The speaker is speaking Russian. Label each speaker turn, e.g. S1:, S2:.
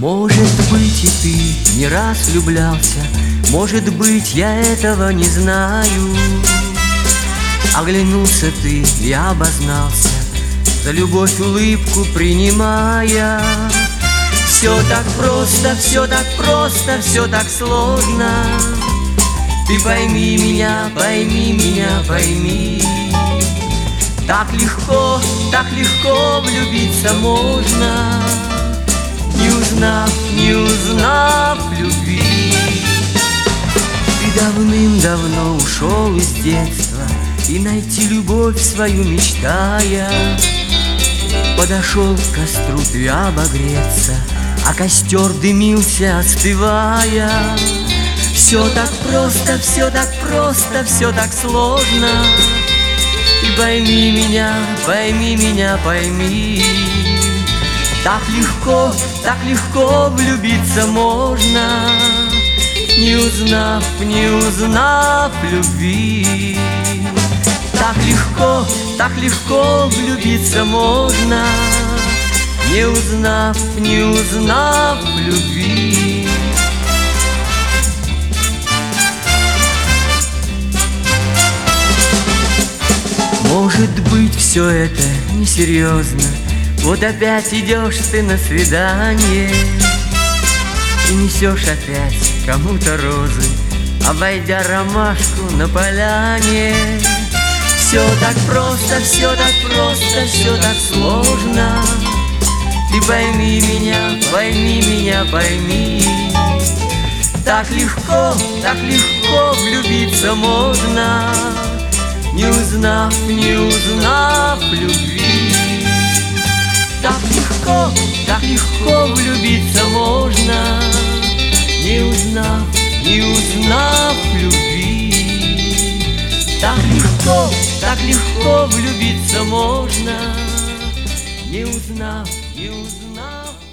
S1: Может быть, и ты не раз влюблялся, может быть, я этого не знаю. Оглянулся ты и обознался, за любовь улыбку принимая. Все так просто, все так просто, все так сложно. Ты пойми меня, пойми меня, пойми. Так легко влюбиться можно, не узнав любви. Ты давным-давно ушел из детства и найти любовь свою мечтая. Подошел к костру ты обогреться, а костер дымился, остывая. Все так просто, все так просто, все так сложно. И пойми меня, пойми меня, пойми. Так легко влюбиться можно, не узнав любви. Так легко влюбиться можно, не узнав любви. Может быть, все это несерьезно. Вот опять идешь ты на свидание и несешь опять кому-то розы, обойдя ромашку на поляне. Все так просто, все так просто, все так сложно. Ты пойми меня, пойми меня, пойми. Так легко влюбиться можно, не узнав любви. Так легко влюбиться можно, не узнав любви. Так легко влюбиться можно, не узнав